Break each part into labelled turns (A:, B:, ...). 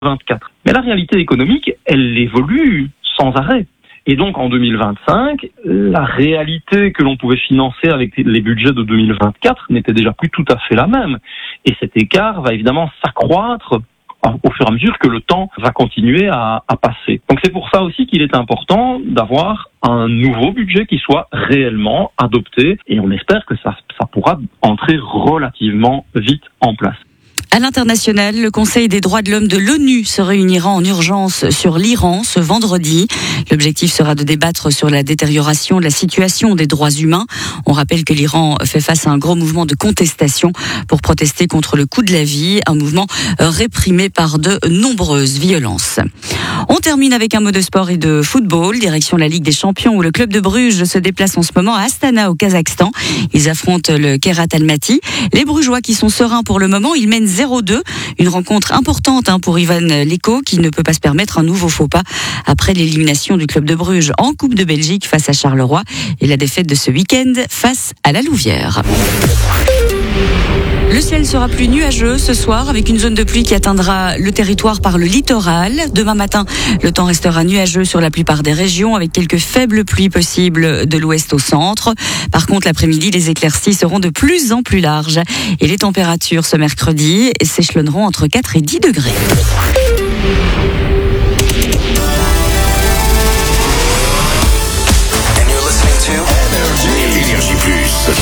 A: 2024. Mais la réalité économique, elle évolue sans arrêt. Et donc en 2025, la réalité que l'on pouvait financer avec les budgets de 2024 n'était déjà plus tout à fait la même. Et cet écart va évidemment s'accroître au fur et à mesure que le temps va continuer à passer. Donc c'est pour ça aussi qu'il est important d'avoir un nouveau budget qui soit réellement adopté, et on espère que ça pourra entrer relativement vite en place.
B: À l'international, le Conseil des droits de l'homme de l'ONU se réunira en urgence sur l'Iran ce vendredi. L'objectif sera de débattre sur la détérioration de la situation des droits humains. On rappelle que l'Iran fait face à un gros mouvement de contestation pour protester contre le coût de la vie, un mouvement réprimé par de nombreuses violences. On termine avec un mot de sport et de football, direction la Ligue des Champions où le club de Bruges se déplace en ce moment à Astana au Kazakhstan. Ils affrontent le Kairat Almaty. Les Brugeois qui sont sereins pour le moment, ils mènent 0-2. Une rencontre importante pour Ivan Leko qui ne peut pas se permettre un nouveau faux pas après l'élimination du club de Bruges en Coupe de Belgique face à Charleroi et la défaite de ce week-end face à la Louvière. Le ciel sera plus nuageux ce soir avec une zone de pluie qui atteindra le territoire par le littoral. Demain matin, le temps restera nuageux sur la plupart des régions avec quelques faibles pluies possibles de l'ouest au centre. Par contre, l'après-midi, les éclaircies seront de plus en plus larges et les températures ce mercredi s'échelonneront entre 4 et 10 degrés.
C: Énergie Plus.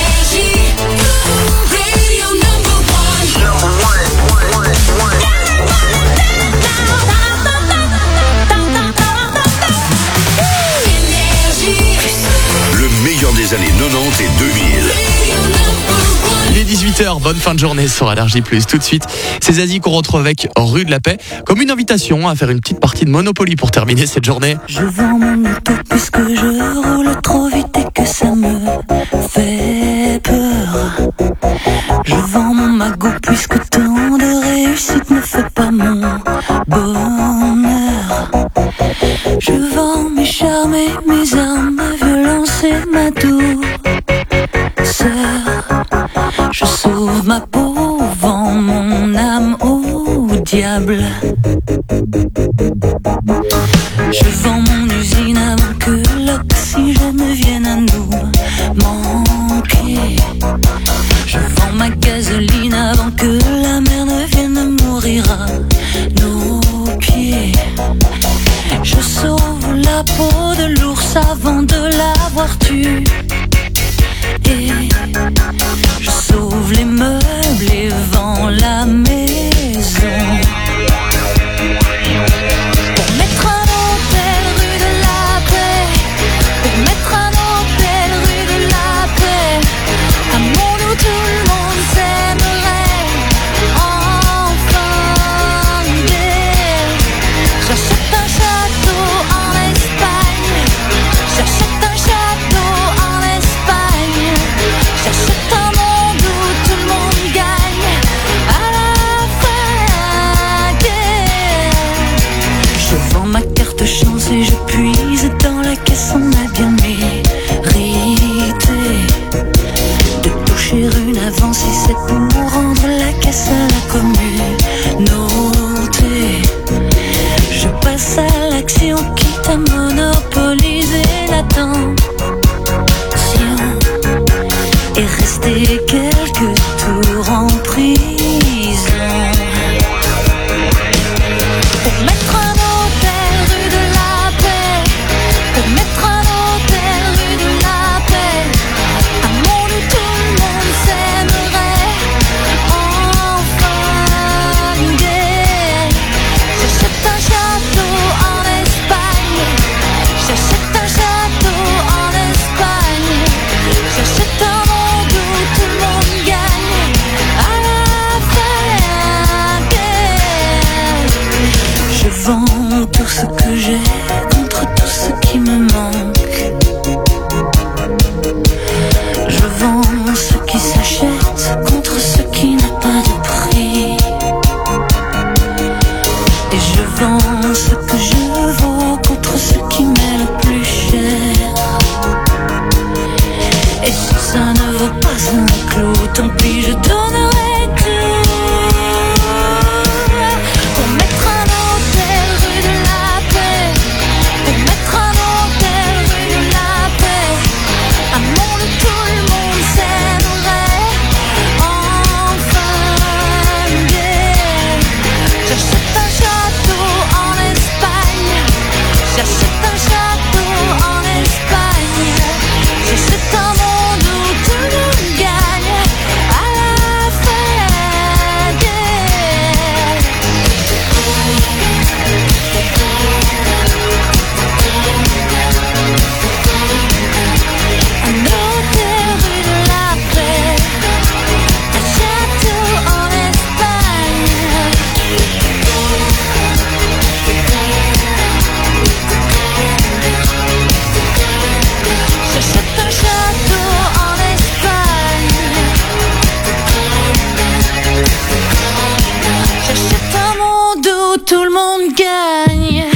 C: Le meilleur des années 90 et 2000.
D: Il est 18h, bonne fin de journée sur Énergie Plus. Tout de suite, c'est Zazie qu'on retrouve avec Rue de la Paix, comme une invitation à faire une petite partie de Monopoly pour terminer cette journée.
E: Je vends mon auto puisque je roule trop vite et que ça me fait peur. Je vends mon magot puisque tant de réussite ne fait pas mon bonheur. Je vends mes charmes et mes armes, ma violence et ma douceur. Je sauve ma peau, vends mon âme au diable. Je vends mon usine avant que l'oxygène vienne à nous manquer. Je vends ma gasoline avant que la mer ne vienne mourir à nos pieds. Je sauve la peau de l'ours avant de l'avoir tué. Et je sauve les meubles et vends la maison. Pour mettre un hôtel rue de la Paix, pour mettre un hôtel rue de la Paix, un monde où tout le monde s'aimerait, enfin gai. J'achète un château en Espagne, j'achète un château en Espagne, j'achète un monde où tout le monde gagne à la fin gai. Je vends ma carte chance et je puise dans la caisse, on a bien mérité de toucher une avance si c'est pour rendre la caisse à la communauté. Je passe à l'action quitte à monopoliser l'attention et rester quelques tours en prison. Pour mettre un hôtel rue de la Paix, pour mettre un hôtel rue de la Paix, un monde où tout le monde s'aimerait, enfin gai. J'achète un château en Espagne, j'achète un château en Espagne, j'achète un monde où tout le monde gagne à la fin gai. Je vends tout ce que j'ai contre tout ce qui me manque. Je vends ce qui s'achète contre ce qui n'a pas de prix. Et je vends ce que je vaux contre ce qui m'est le plus cher. Et si ça ne vaut pas un clou, tant pis, je donnerai tout pour mettre un monde gagne.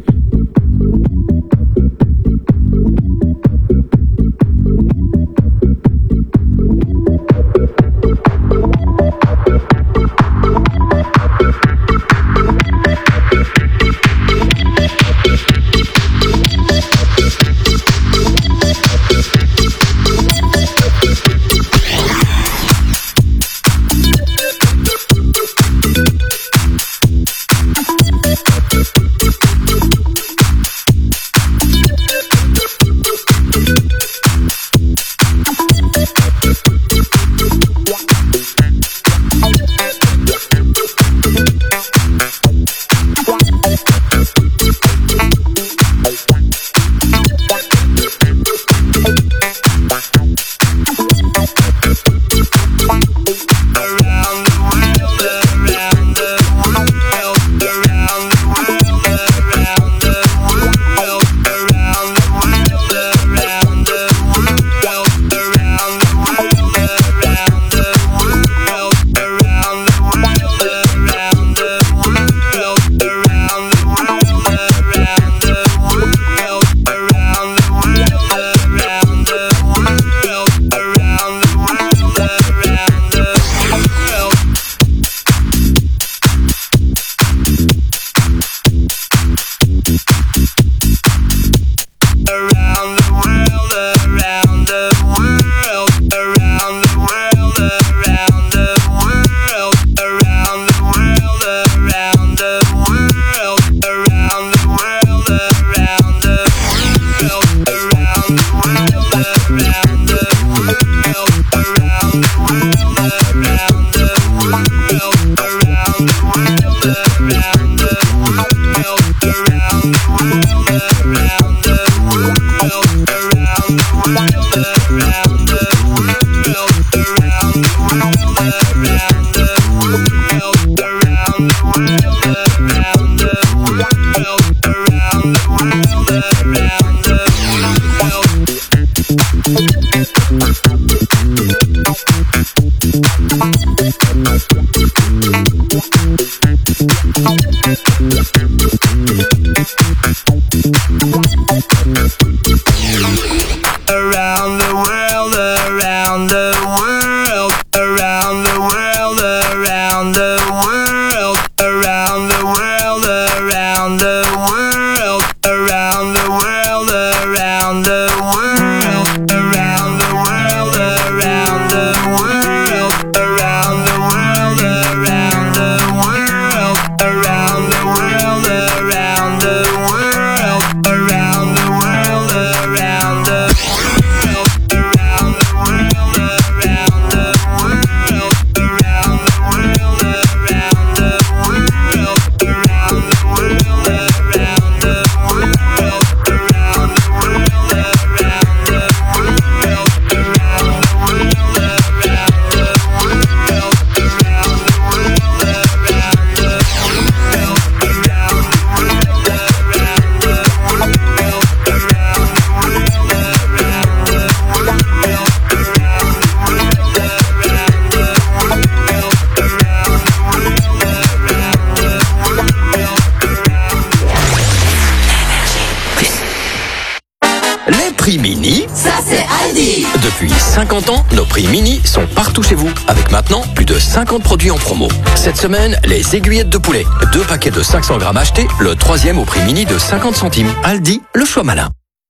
F: Les prix mini,
G: ça c'est Aldi.
F: Depuis 50 ans, nos prix mini sont partout chez vous. Avec maintenant plus de 50 produits en promo. Cette semaine, les aiguillettes de poulet. 2 paquets de 500 grammes achetés, le 3e au prix mini de 50 centimes. Aldi, le choix malin.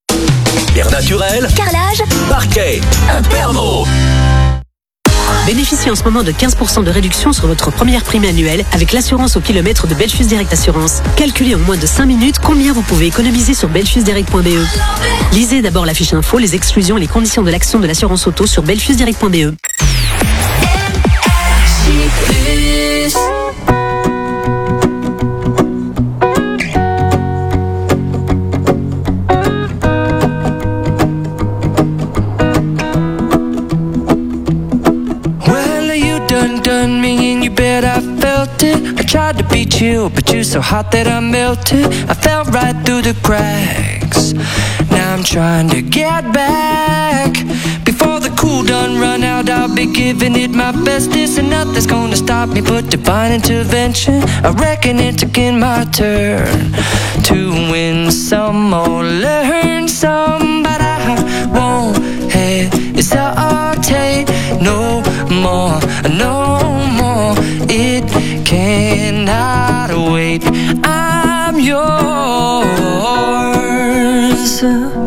C: Air naturel,
G: Carrelage,
C: parquet, Impermo.
H: Bénéficiez en ce moment de 15% de réduction sur votre première prime annuelle avec l'assurance au kilomètre de Belfius Direct Assurance. Calculez en moins de 5 minutes combien vous pouvez économiser sur belfiusdirect.be. Lisez d'abord la fiche info, les exclusions et les conditions de l'action de l'assurance auto sur belfiusdirect.be.
I: Done me and you bet I felt it. I tried to be chill, but you're so hot that I melted. I fell right through the cracks. Now I'm trying to get back before the cool fuel done run out, I'll be giving it my best. This and nothing's gonna stop me but divine intervention. I reckon it's again my turn to win some or learn some, but I won't hesitate no more, no more. It cannot wait. I'm yours.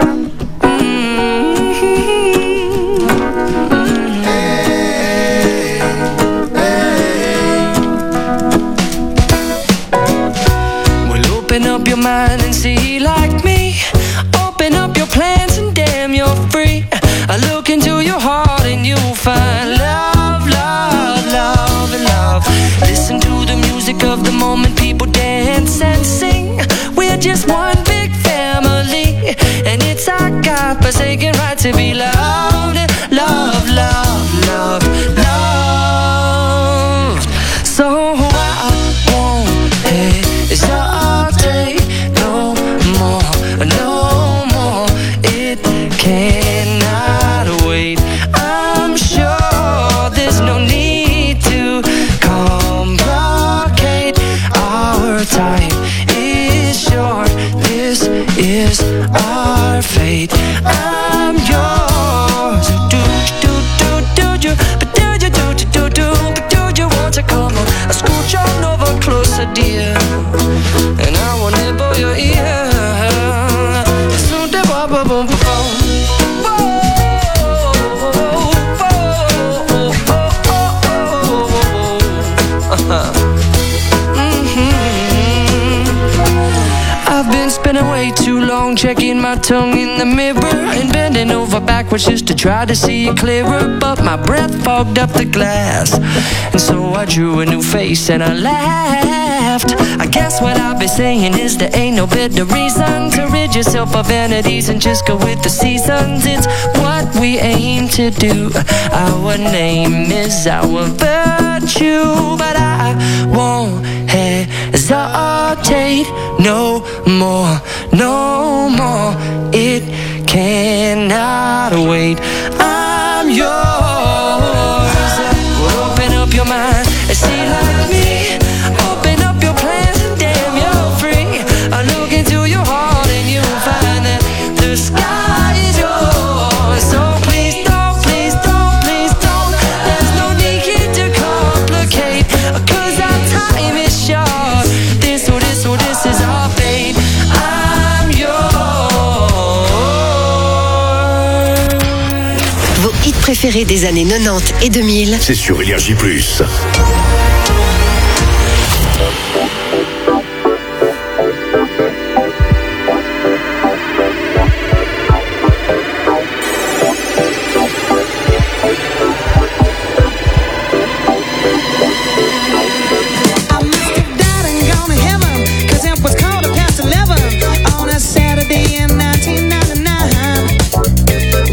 I: Open up your mind and see like me. Open up your plans and damn, you're free. I look into your heart and you'll find love, love, love, and love. Listen to the music of the moment, people dance and sing. We're just one big family, and it's our God-forsaken right to be loved. Love, love, love, love. So I won't hesitate no more, no more. It cannot wait. I'm sure there's no need to complicate. Our time is short. This is our fate. I'm yours. Do you, but do you, but do you want to come on? I scooch on over closer, dear, and I will nibble your ear. So boom, boom, boom, boom. I've been spending way too long checking my tongue in the mirror and bending over backwards just to try to see it clearer, but my breath fogged up the glass, and so I drew a new face and I laughed. I guess what I'll be saying is there ain't no better reason to rid yourself of vanities and just go with the seasons. It's what we aim to do. Our name is our virtue, but I won't hesitate no more, no more. It cannot wait. I'm yours. Well, open up your mind and see like me. Open up your plans and damn, you're free. I look into your heart and you'll find that the sky is yours. So please don't, please don't, please don't. There's no need to complicate, 'cause our time is short. This is our fate. I'm yours.
H: Vos hits préférés des années 90 et 2000.
C: C'est sur Énergie Plus.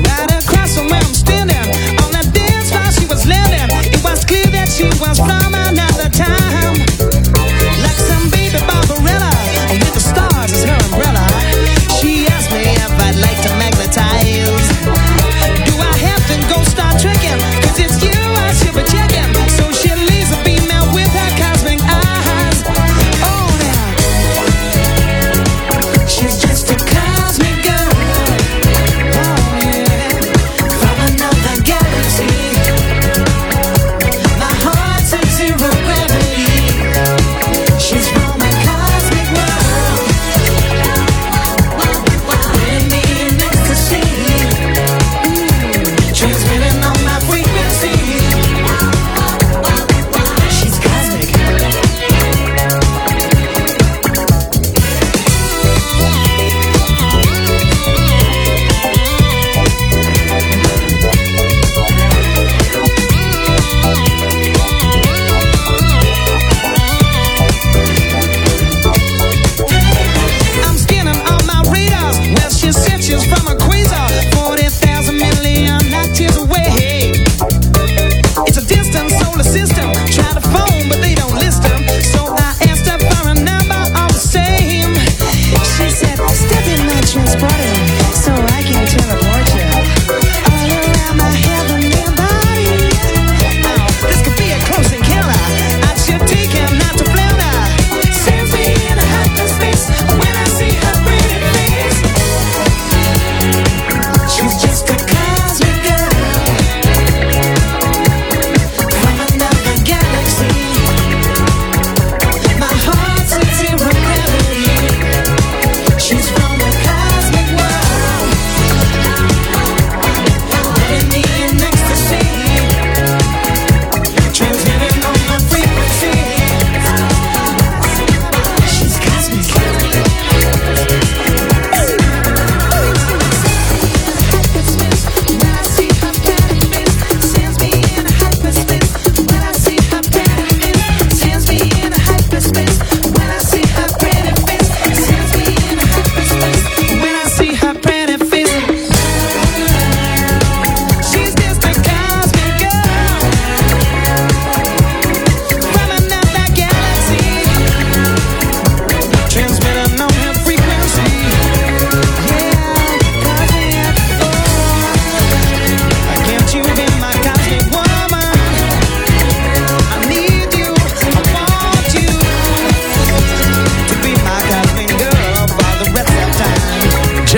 E: She was from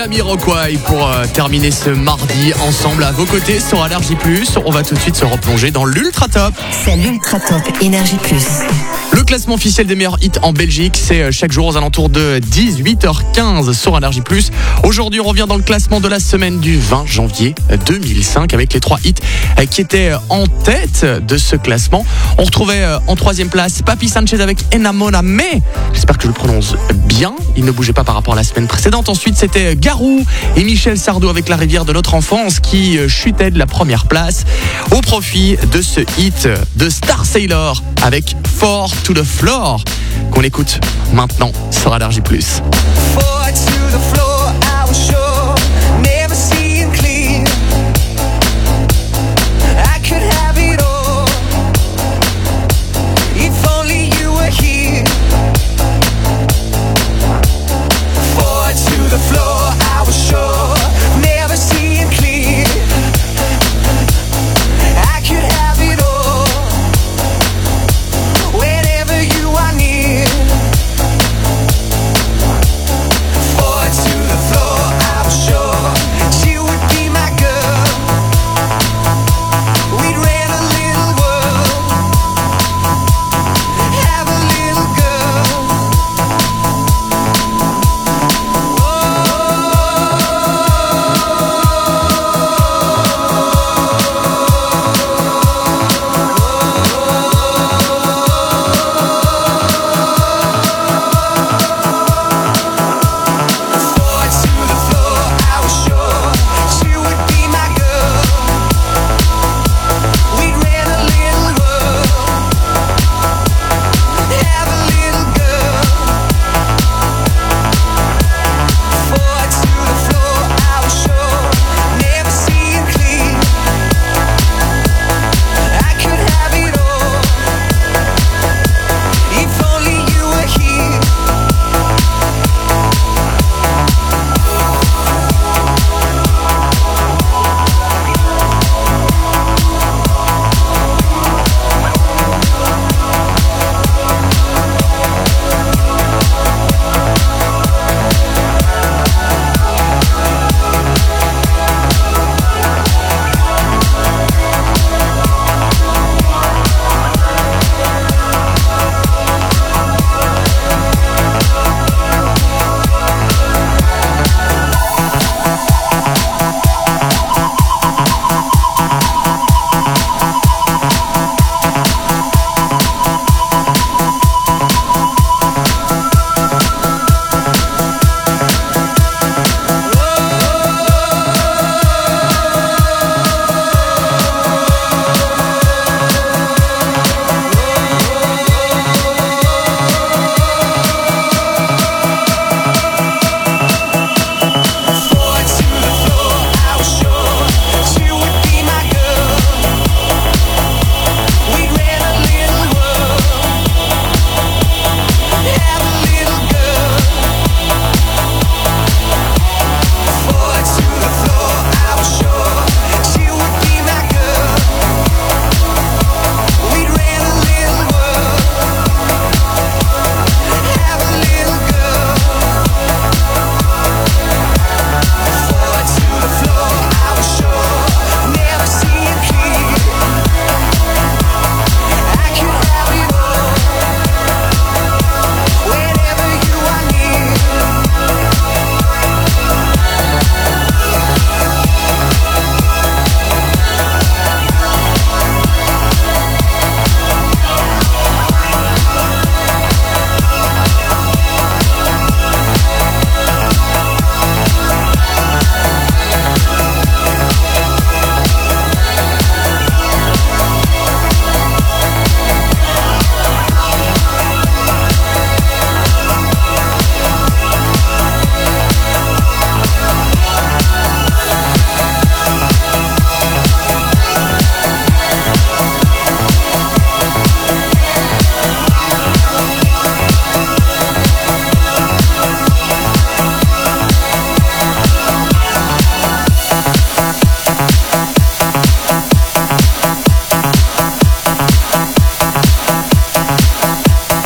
D: Jamiroquai pour terminer ce mardi ensemble à vos côtés sur Allergie Plus. On va tout de suite se replonger dans l'Ultra Top.
G: C'est l'Ultra Top Énergie Plus.
D: Le classement officiel des meilleurs hits en Belgique, c'est chaque jour aux alentours de 18h15 sur Allergie Plus. Aujourd'hui, on revient dans le classement de la semaine du 20 janvier 2005 avec les 3 hits qui étaient en tête de ce classement. On retrouvait en 3e place Papi Sanchez avec Enamona Me. J'espère que je le prononce bien. Il ne bougeait pas par rapport à la semaine précédente. Ensuite, c'était Garou et Michel Sardou avec La rivière de notre enfance qui chutait de la première place au profit de ce hit de Star Sailor avec Four to the Floor qu'on écoute maintenant sur Allergie Plus.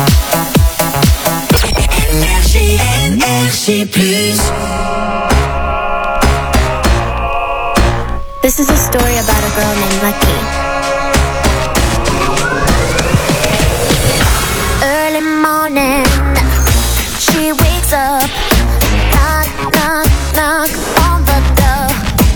J: Énergie Plus.
E: This is a story about a girl named Lucky. Early morning, she wakes up, knock, knock, knock on the door.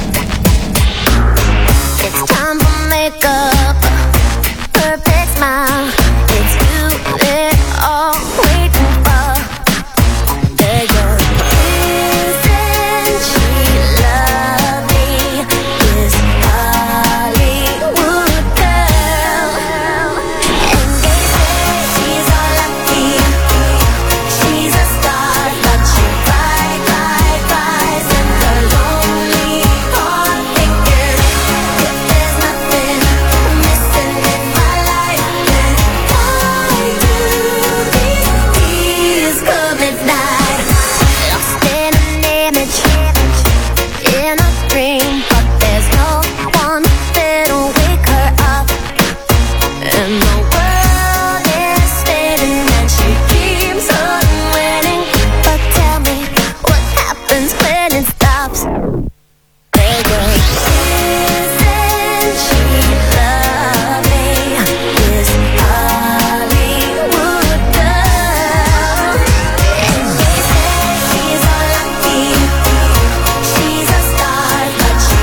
E: It's time for makeup, perfect smile. It's you they're all waiting for. Yeah, yeah. Isn't she lovely? This Hollywood girl. And they say she's all lucky. She's a star, but she cries in her lonely heart, thinking if there's nothing missing in my life, then why do these come at night? Lost in an image, in a dream, but there's no one that'll wake her up. And the world is spinning and she keeps on winning. But tell me, what happens when it stops? Hey girl, isn't she lovely? This Hollywood girl. And they say she's all lucky. She's a star, but she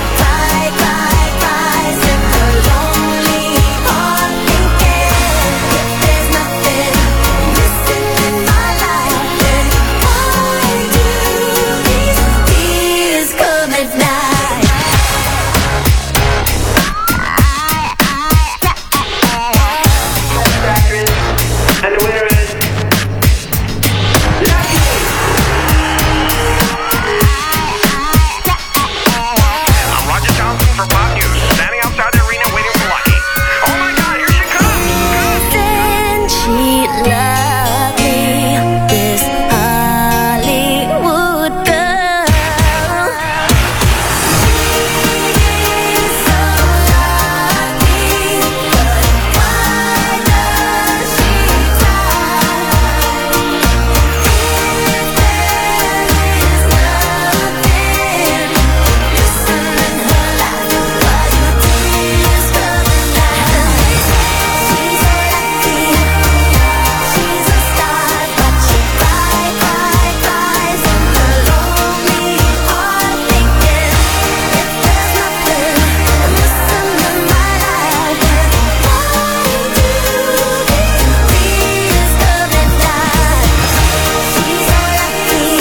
E: cries in her lonely heart, thinking if there's nothing missing in my life, then why do these tears come at night?
I: And the winner is
J: I'm Roger Johnson for Pop News, standing outside the arena waiting for Lucky. Oh my God, here she comes!
E: Isn't she lovely? This Hollywood girl. She's so lucky, but why does she cry? If there is nothing missing in her life, why do tears come at night? She's so lucky, she's a star, but she cries in her lonely heart, thinking if there's nothing missing in my life, then why do these tears come at night? She's so lucky,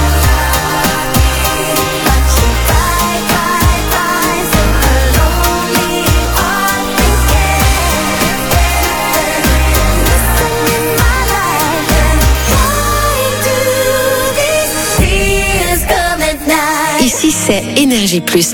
E: but she cries in her lonely heart, thinking if there's nothing missing in my life, then why do these tears come at night?
H: Ici, c'est Énergie Plus.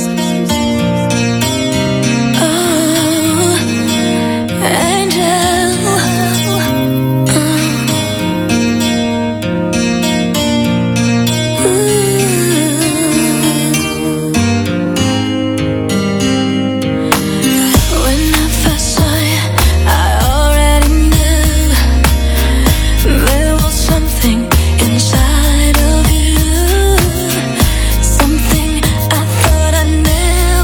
E: When I first saw you, I already knew there was something inside of you, something I thought I'd never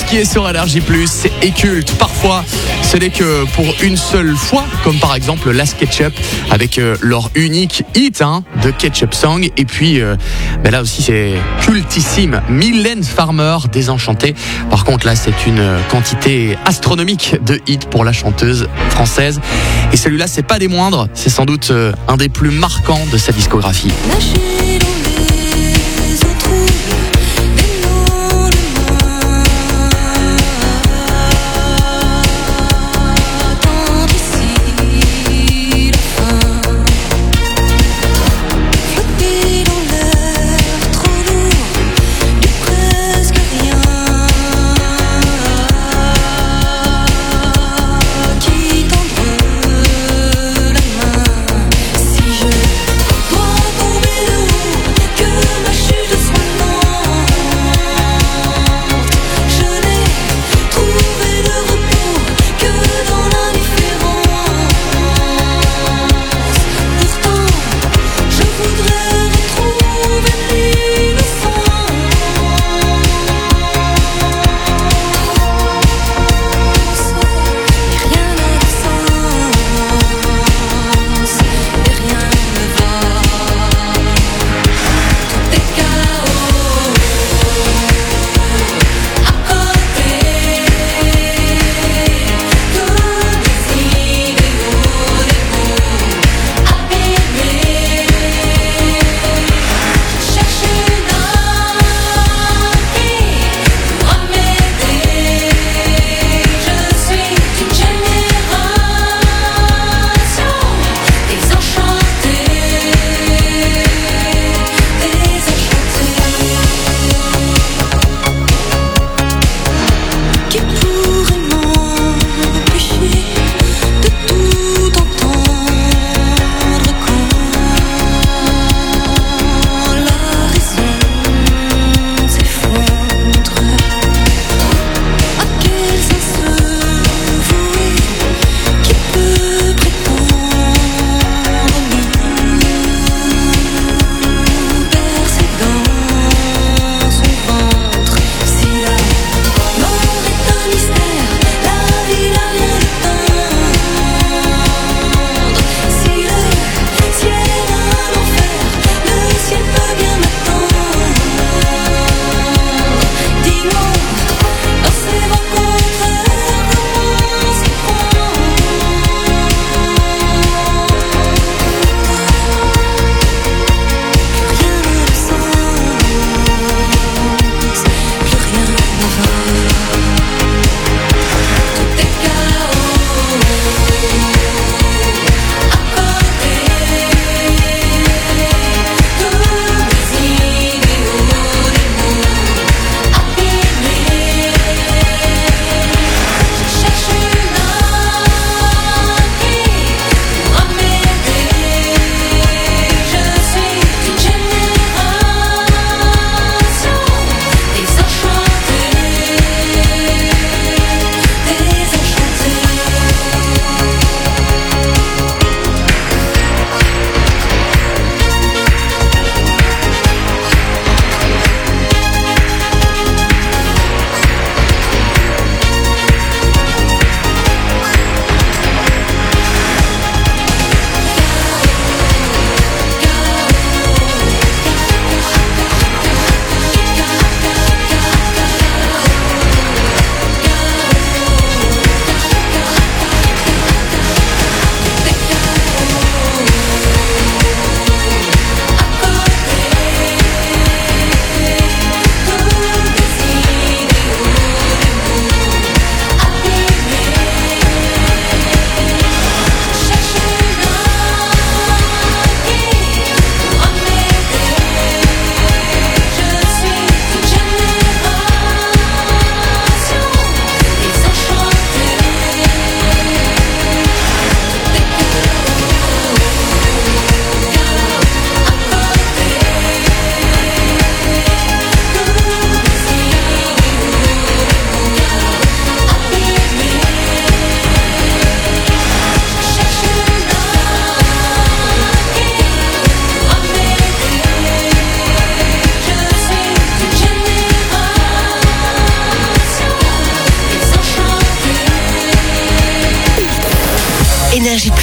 D: qui est sur Énergie Plus, c'est Eculte. Parfois, ce n'est que pour une seule fois, comme par exemple la SketchUp avec leur unique hit de Ketchup Song. Et puis, là aussi, c'est cultissime. Mylène Farmer, Désenchantée. Par contre, là, c'est une quantité astronomique de hits pour la chanteuse française. Et celui-là, c'est pas des moindres. C'est sans doute un des plus marquants de sa discographie.
E: Si je dois tomber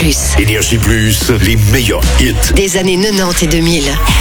G: Plus.
C: Énergie Plus, les meilleurs hits.
G: Des années 90 et 2000.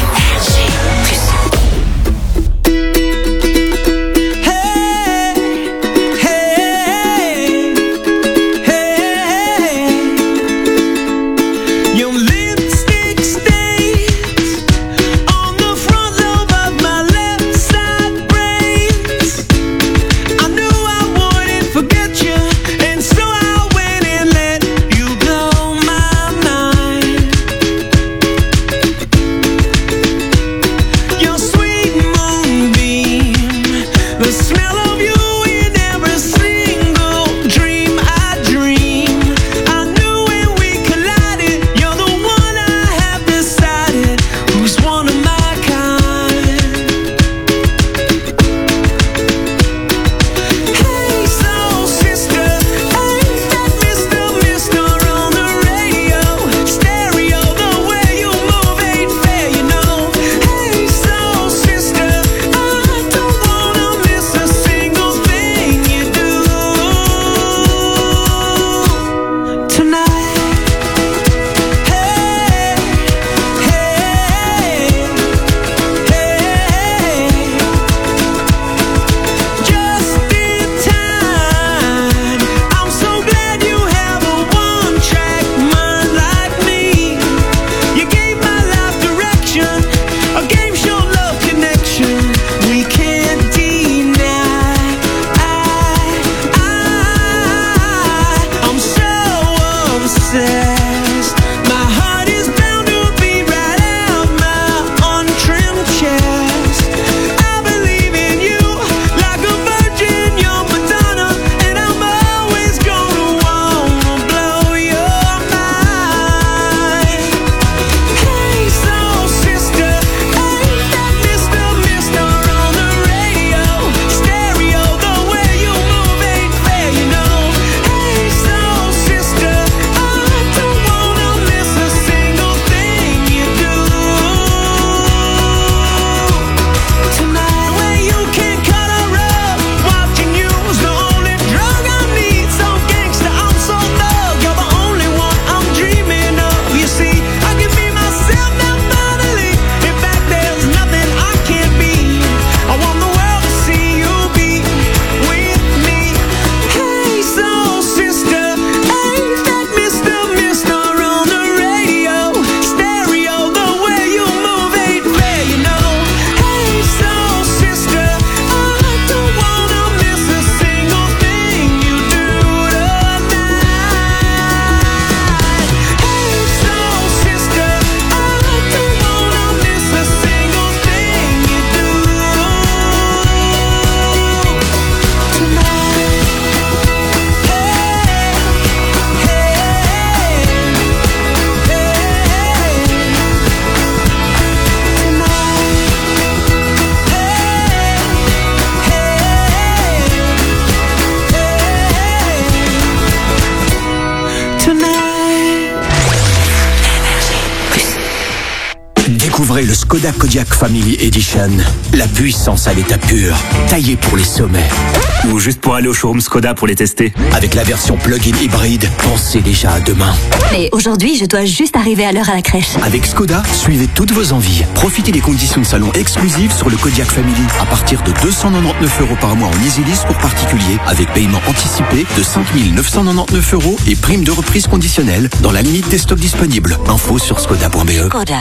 K: Découvrez le Skoda Kodiaq Family Edition. La puissance à l'état pur, taillée pour les sommets.
L: Ou juste pour aller au showroom Skoda pour les tester.
K: Avec la version plug-in hybride, pensez déjà à demain.
M: Mais aujourd'hui, je dois juste arriver à l'heure à la crèche.
K: Avec Skoda, suivez toutes vos envies. Profitez des conditions de salon exclusives sur le Kodiaq Family à partir de 299 € par mois en EasyLease pour particuliers, avec paiement anticipé de 5 999 € et prime de reprise conditionnelle dans la limite des stocks disponibles. Info sur skoda.be.
M: Skoda.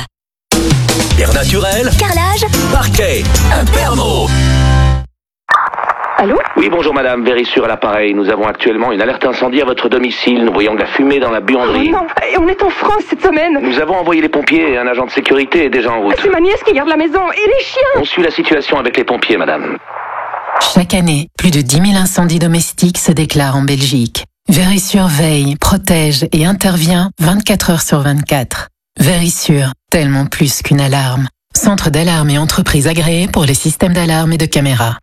F: Air naturel,
M: Carrelage,
F: parquet, Impermo.
N: Allô ?
O: Oui, bonjour madame, Vérissure à l'appareil. Nous avons actuellement une alerte incendie à votre domicile. Nous voyons de la fumée dans la buanderie.
N: Oh non, et on est en France cette semaine.
O: Nous avons envoyé les pompiers et un agent de sécurité est déjà en route.
N: C'est ma nièce qui garde la maison et les chiens.
O: On suit la situation avec les pompiers, madame.
P: Chaque année, plus de 10 000 incendies domestiques se déclarent en Belgique. Vérissure veille, protège et intervient 24 heures sur 24. Vérissure, tellement plus qu'une alarme. Centre d'alarme et entreprise agréée pour les systèmes d'alarme et de caméra.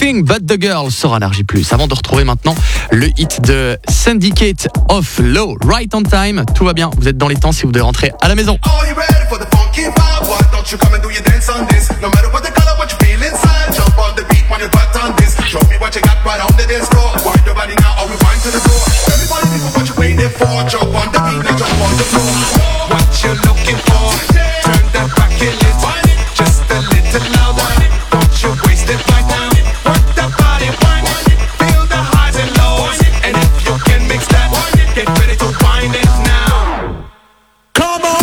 D: Everything But The Girl sur Énergie Plus. Avant de retrouver maintenant le hit de Syndicate of Low, Right on Time. Tout va bien, vous êtes dans les temps si vous devez rentrer à la maison.
Q: Are you ready for the funky vibe? Why don't you come and do your dance on this? No matter what the color, what you feel inside. Jump on the beat when you got on this. Show me what you got right on the dance floor. Wind your body now or rewind to the door. Everybody people, what you waiting for? Jump on the beat, now jump on the floor. What you looking for? Turn that back a little, just a little louder. Don't you waste it right now. Work that body, wind it. Feel the highs and lows. And if you can mix that, get ready to wind it now. Come on!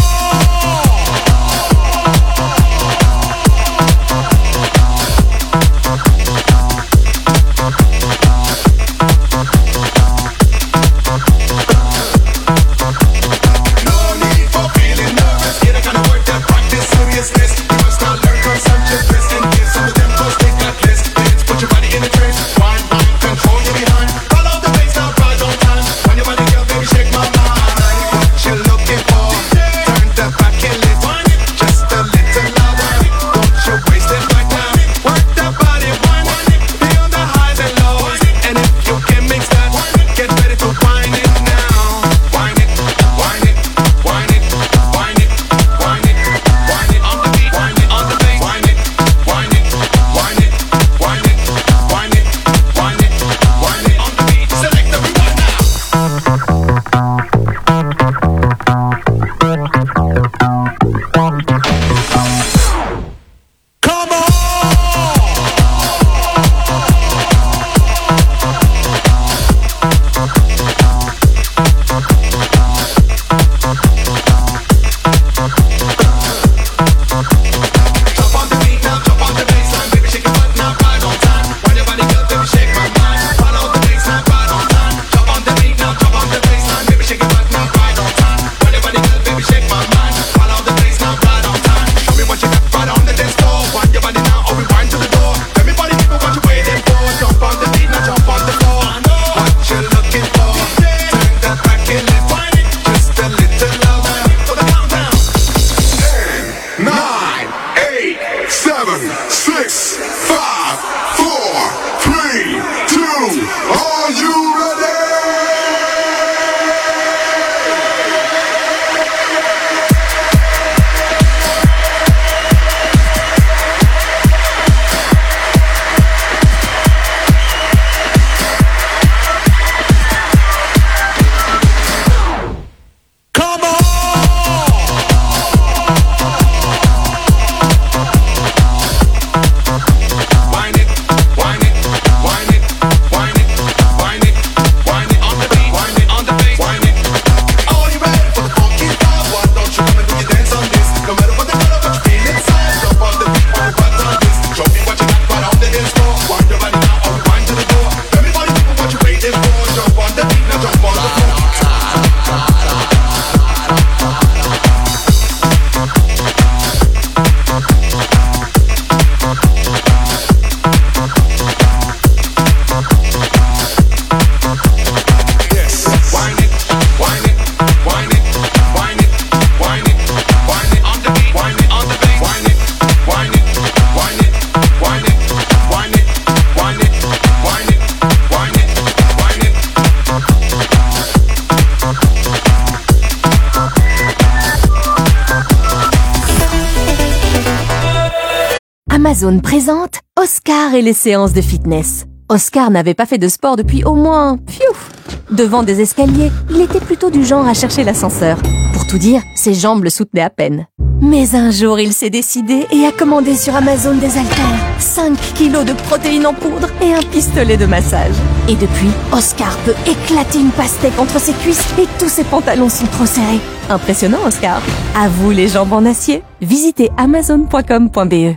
R: Amazon présente Oscar et les séances de fitness. Oscar n'avait pas fait de sport depuis au moins... Devant des escaliers, il était plutôt du genre à chercher l'ascenseur. Pour tout dire, ses jambes le soutenaient à peine. Mais un jour, il s'est décidé et a commandé sur Amazon des haltères, 5 kilos de protéines en poudre et un pistolet de massage. Et depuis, Oscar peut éclater une pastèque entre ses cuisses et tous ses pantalons sont trop serrés. Impressionnant, Oscar. À vous les jambes en acier. Visitez amazon.com.be.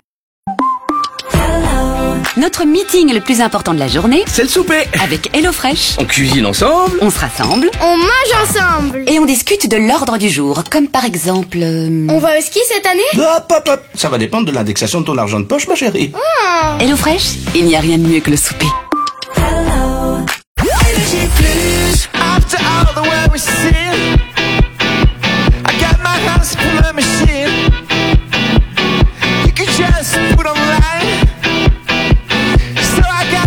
B: Notre meeting le plus important de la journée,
S: c'est le souper.
B: Avec HelloFresh.
S: On cuisine ensemble.
B: On se rassemble.
T: On mange ensemble.
B: Et on discute de l'ordre du jour. Comme par exemple...
T: On va au ski cette année?
S: Hop, hop, hop. Ça va dépendre de l'indexation de ton argent de poche, ma chérie.
B: HelloFresh, il n'y a rien de mieux que le souper.
I: After all the way we sit, I got my hands full of machine. You can just put online. So I got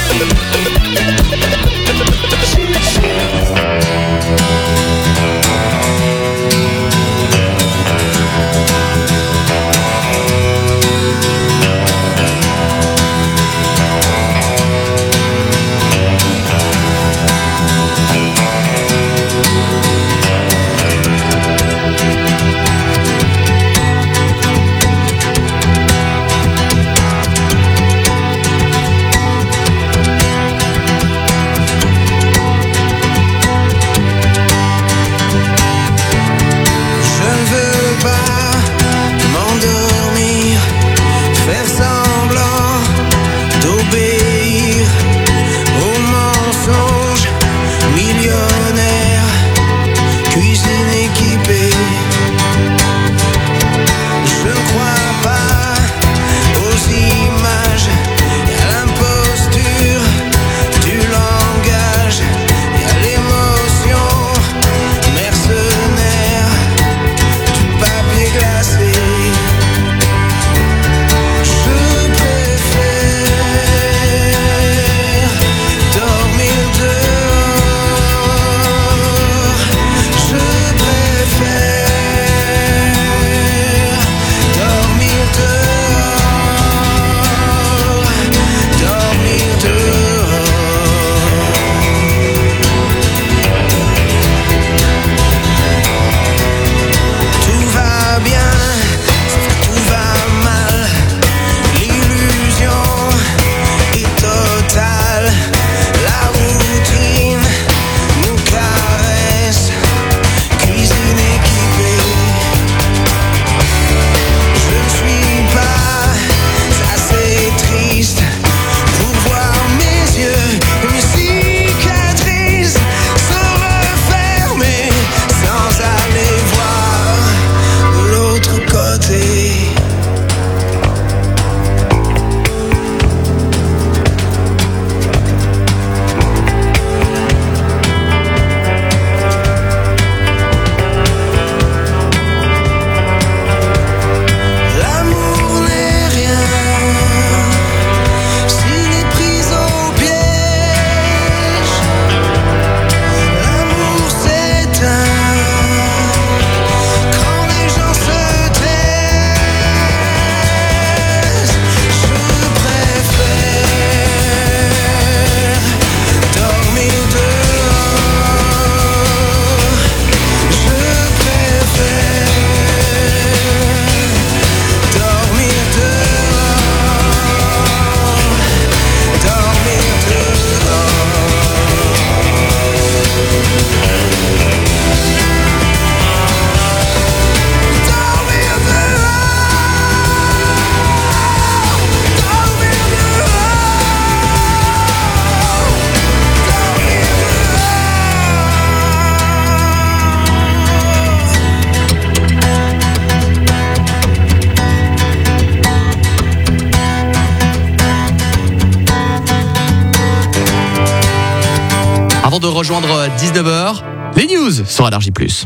D: Avant de rejoindre 19h, les news sur Énergie Plus.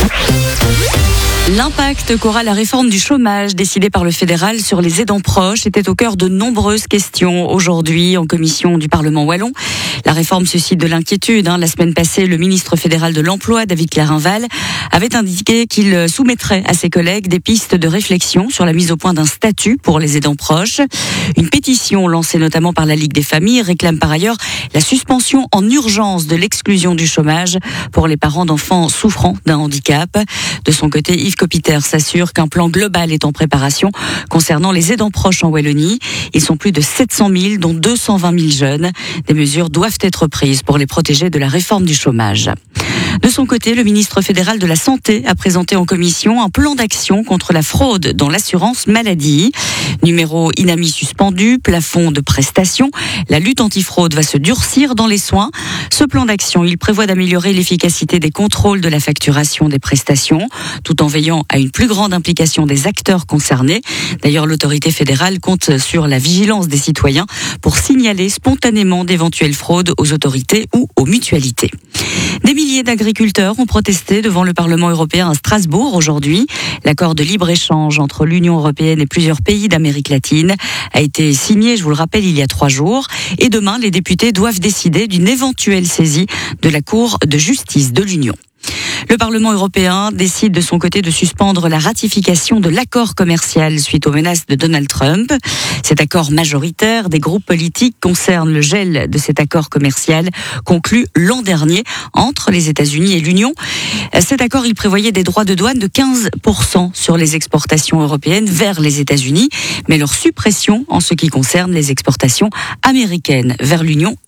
B: L'impact qu'aura la réforme du chômage décidée par le fédéral sur les aidants proches était au cœur de nombreuses questions aujourd'hui en commission du Parlement wallon. La réforme suscite de l'inquiétude. La semaine passée, le ministre fédéral de l'Emploi, David Clarinval, avait indiqué qu'il soumettrait à ses collègues des pistes de réflexion sur la mise au point d'un statut pour les aidants proches. Une pétition lancée notamment par la Ligue des familles réclame par ailleurs la suspension en urgence de l'exclusion du chômage pour les parents d'enfants souffrant d'un handicap. De son côté, Yves Copiter s'assure qu'un plan global est en préparation concernant les aidants proches en Wallonie. Ils sont plus de 700 000, dont 220 000 jeunes. Des mesures doivent être prises pour les protéger de la réforme du chômage. De son côté, le ministre fédéral de la Santé a présenté en commission un plan d'action contre la fraude dans l'assurance maladie. Numéro INAMI suspendu, plafond de prestations. La lutte antifraude va se durcir dans les soins. Ce plan d'action, il prévoit d'améliorer l'efficacité des contrôles de la facturation des prestations, tout en veillant à une plus grande implication des acteurs concernés. D'ailleurs, l'autorité fédérale compte sur la vigilance des citoyens pour signaler spontanément d'éventuelles fraudes aux autorités ou aux mutualités. Des milliers d'agriculteurs agriculteurs ont protesté devant le Parlement européen à Strasbourg aujourd'hui. L'accord de libre-échange entre l'Union européenne et plusieurs pays d'Amérique latine a été signé, je vous le rappelle, il y a 3 jours. Et demain, les députés doivent décider d'une éventuelle saisie de la Cour de justice de l'Union. Le Parlement européen décide de son côté de suspendre la ratification de l'accord commercial suite aux menaces de Donald Trump. Cet accord majoritaire des groupes politiques concerne le gel de cet accord commercial conclu l'an dernier entre les États-Unis et l'Union. Cet accord, il prévoyait des droits de douane de 15% sur les exportations européennes vers les États-Unis, mais leur suppression en ce qui concerne les exportations américaines vers l'Union